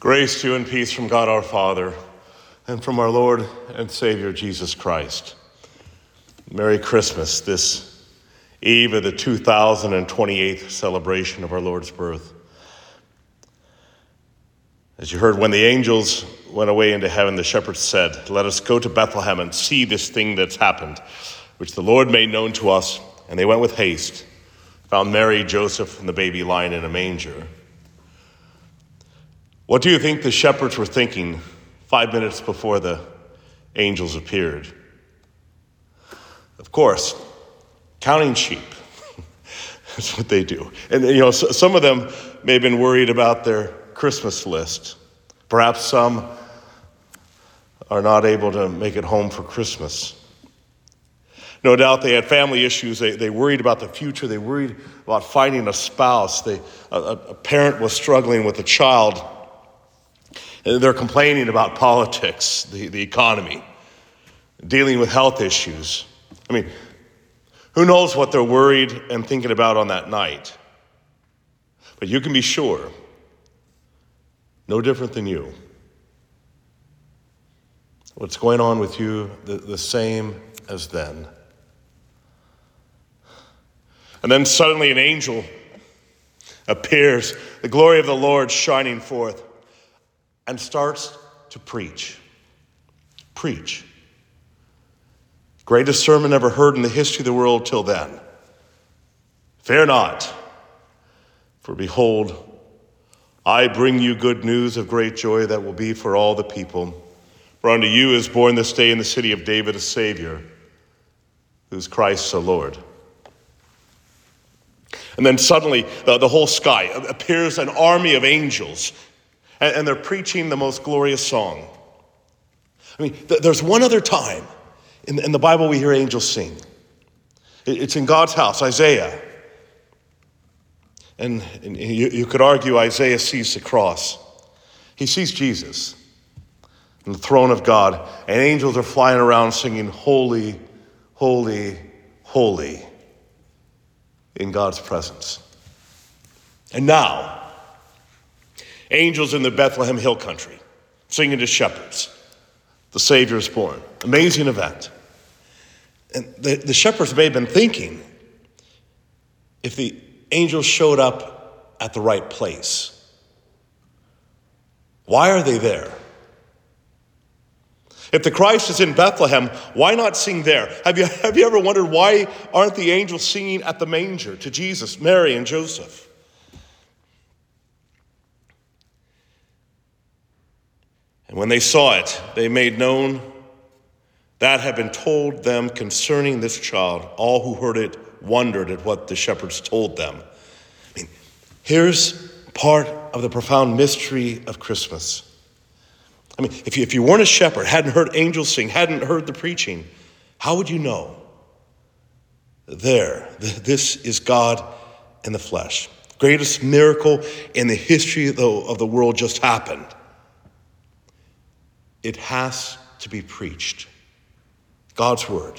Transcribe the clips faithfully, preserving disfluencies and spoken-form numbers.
Grace to you and peace from God our Father and from our Lord and Savior Jesus Christ. Merry Christmas, this eve of the two thousand twenty-eighth celebration of our Lord's birth. As you heard, when the angels went away into heaven, the shepherds said, "Let us go to Bethlehem and see this thing that's happened, which the Lord made known to us." And they went with haste, found Mary, Joseph, and the baby lying in a manger. What do you think the shepherds were thinking five minutes before the angels appeared? Of course, counting sheep. That's what they do. And, you know, some of them may have been worried about their Christmas list. Perhaps some are not able to make it home for Christmas. No doubt they had family issues. They, they worried about the future. They worried about finding a spouse. They, a, a parent was struggling with a child. And they're complaining about politics, the, the economy, dealing with health issues. I mean, who knows what they're worried and thinking about on that night? But you can be sure, no different than you. What's going on with you, the, the same as then. And then suddenly an angel appears, the glory of the Lord shining forth, and starts to preach. Preach. Greatest sermon ever heard in the history of the world till then. Fear not, for behold, I bring you good news of great joy that will be for all the people. For unto you is born this day in the city of David a Savior, who is Christ the Lord. And then suddenly the, the whole sky appears an army of angels, and, and they're preaching the most glorious song. I mean, th- there's one other time in, in the Bible we hear angels sing. It, it's in God's house, Isaiah. And, and you, you could argue Isaiah sees the cross. He sees Jesus on the throne of God, and angels are flying around singing, "Holy, holy, holy," in God's presence. And now, angels in the Bethlehem Hill Country singing to shepherds, the Savior is born. Amazing event. And the, the shepherds may have been thinking, if the angels showed up at the right place, why are they there? If the Christ is in Bethlehem, why not sing there? Have you, have you ever wondered why aren't the angels singing at the manger to Jesus, Mary, and Joseph? And when they saw it, they made known that had been told them concerning this child. All who heard it wondered at what the shepherds told them. I mean, here's part of the profound mystery of Christmas. I mean, if you, if you weren't a shepherd, hadn't heard angels sing, hadn't heard the preaching, how would you know? There, this is God in the flesh. Greatest miracle in the history of the, of the world just happened. It has to be preached. God's word.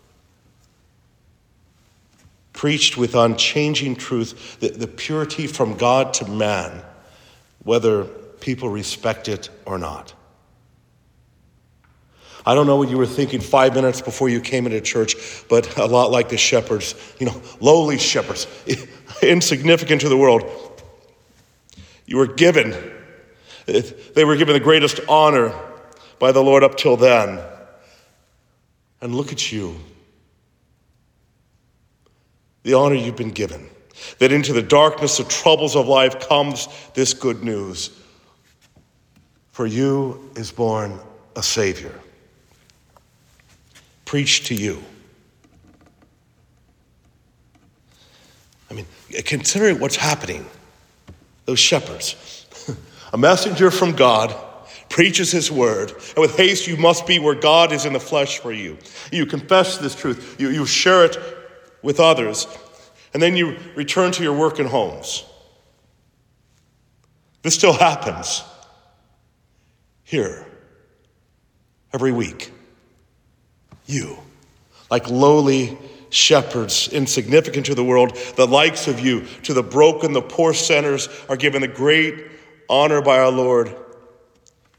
Preached with unchanging truth, the, the purity from God to man, whether people respect it or not. I don't know what you were thinking five minutes before you came into church, but a lot like the shepherds, you know, lowly shepherds, insignificant to the world. You were given, they were given the greatest honor by the Lord up till then. And look at you. The honor you've been given. That into the darkness, the troubles of life comes this good news. For you is born a Savior. Preached to you. I mean, considering what's happening, those shepherds, a messenger from God preaches his word, and with haste you must be where God is in the flesh for you. You confess this truth, you, you share it with others, and then you return to your work and homes. This still happens here every week. You, like lowly shepherds, insignificant to the world, the likes of you, to the broken, the poor sinners, are given the great honor by our Lord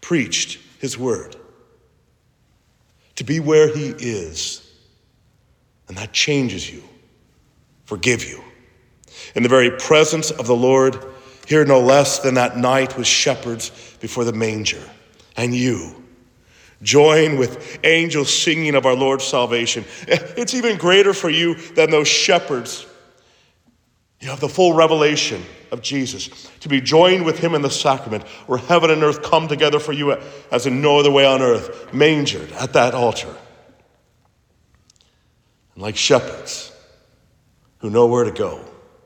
preached his word, to be where he is. And that changes you, forgive you. In the very presence of the Lord, here no less than that night with shepherds before the manger. And you join with angels singing of our Lord's salvation. It's even greater for you than those shepherds. You have the full revelation of Jesus, to be joined with him in the sacrament, where heaven and earth come together for you as in no other way on earth, mangered at that altar. And like shepherds who know where to go,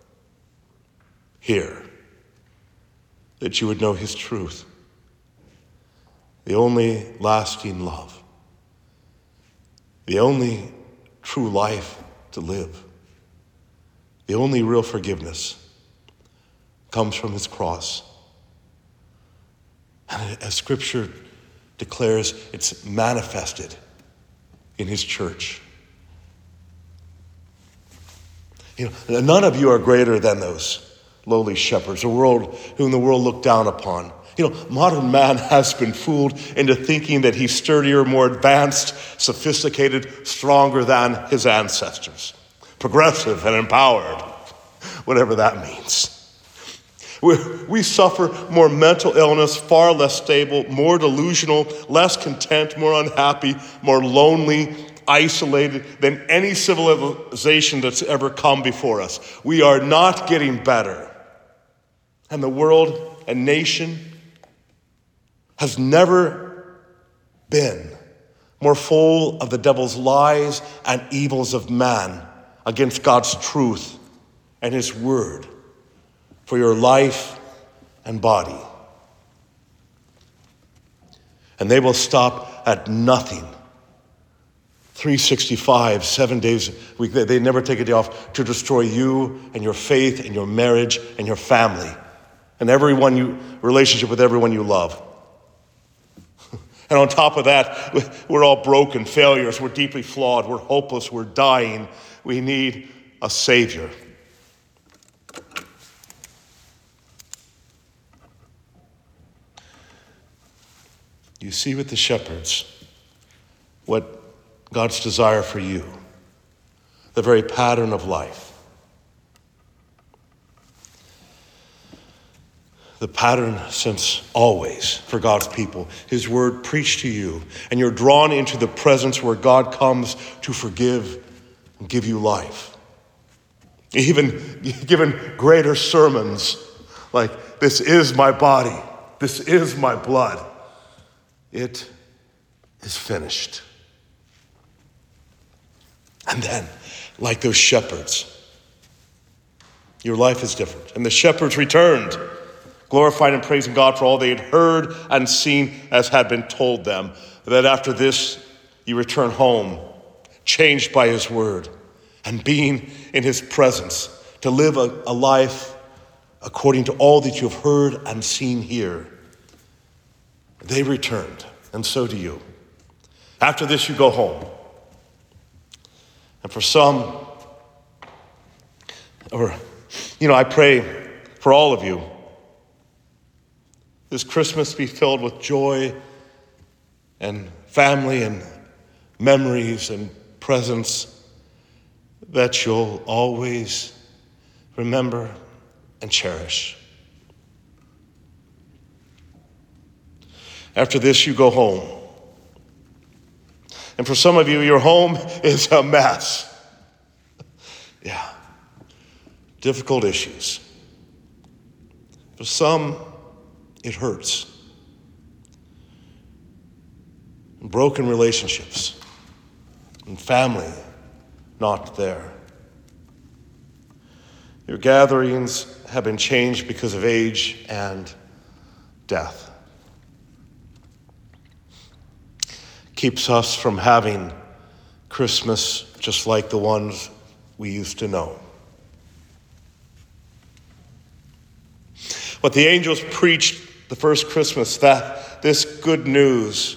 here, that you would know his truth, the only lasting love, the only true life to live, the only real forgiveness comes from his cross. And as Scripture declares, it's manifested in his church. You know, none of you are greater than those lowly shepherds, a world whom the world looked down upon. You know, modern man has been fooled into thinking that he's sturdier, more advanced, sophisticated, stronger than his ancestors. Progressive and empowered, whatever that means. We, we suffer more mental illness, far less stable, more delusional, less content, more unhappy, more lonely, isolated than any civilization that's ever come before us. We are not getting better. And the world and nation has never been more full of the devil's lies and evils of man against God's truth and his word for your life and body. And they will stop at nothing. three sixty-five, seven days a week, they never take a day off to destroy you and your faith and your marriage and your family and everyone you, relationship with everyone you love. And on top of that, we're all broken failures. We're deeply flawed. We're hopeless. We're dying. We need a Savior. You see with the shepherds what God's desire for you, the very pattern of life. The pattern since always for God's people, his word preached to you, and you're drawn into the presence where God comes to forgive and give you life. Even given greater sermons like, this is my body, this is my blood. It is finished. And then, like those shepherds, your life is different. And the shepherds returned, glorified and praising God for all they had heard and seen as had been told them. That after this, you return home, changed by his word, and being in his presence, to live a, a life according to all that you have heard and seen here. They returned, and so do you. After this, you go home. And for some, or, you know, I pray for all of you, this Christmas be filled with joy and family and memories and presents that you'll always remember and cherish. After this, you go home. And for some of you, your home is a mess. Yeah. Difficult issues. For some, it hurts. Broken relationships and family not there. Your gatherings have been changed because of age and death. Keeps us from having Christmas just like the ones we used to know. But the angels preached the first Christmas, that this good news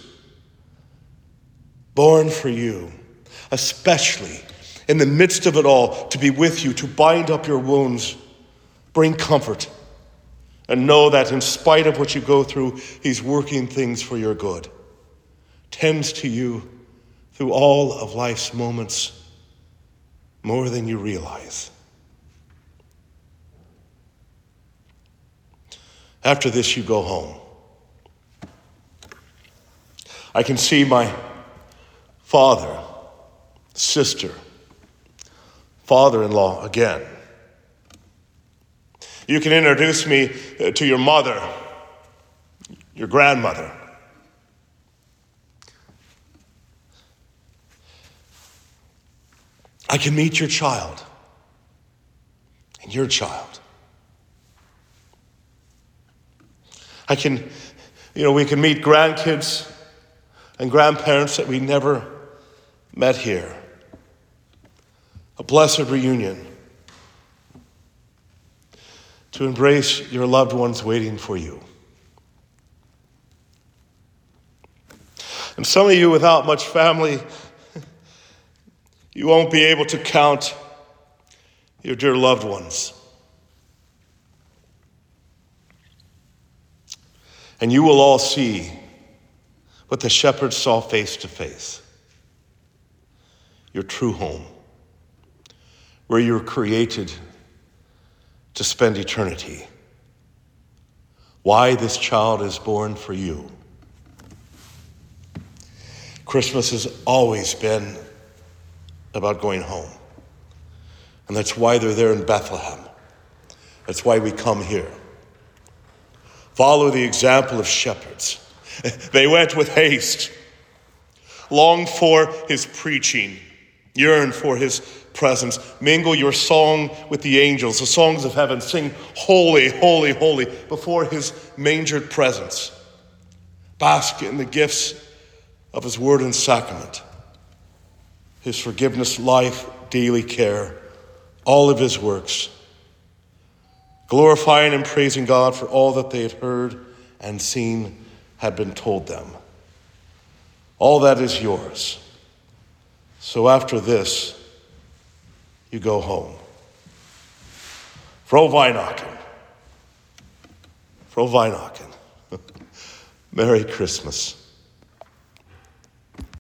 born for you, especially in the midst of it all, to be with you, to bind up your wounds, bring comfort, And know that in spite of what you go through, he's working things for your good. Tends to you through all of life's moments more than you realize. After this, you go home. I can see my father, sister, father-in-law again. You can introduce me to your mother, your grandmother. I can meet your child and your child. I can, you know, we can meet grandkids and grandparents that we never met here. A blessed reunion to embrace your loved ones waiting for you. And some of you without much family, you won't be able to count your dear loved ones. And you will all see what the shepherds saw face to face. Your true home, where you were created to spend eternity. Why this child is born for you. Christmas has always been about going home. And that's why they're there in Bethlehem. That's why we come here. Follow the example of shepherds. They went with haste, longed for his preaching, yearned for his presence. Mingle your song with the angels, the songs of heaven. Sing holy, holy, holy before his mangered presence. Bask in the gifts of his word and sacrament, his forgiveness, life, daily care, all of his works, glorifying and praising God for all that they had heard and seen had been told them. All that is yours. So after this, you go home. Fro Weihnachten. Fro Weihnachten. Merry Christmas.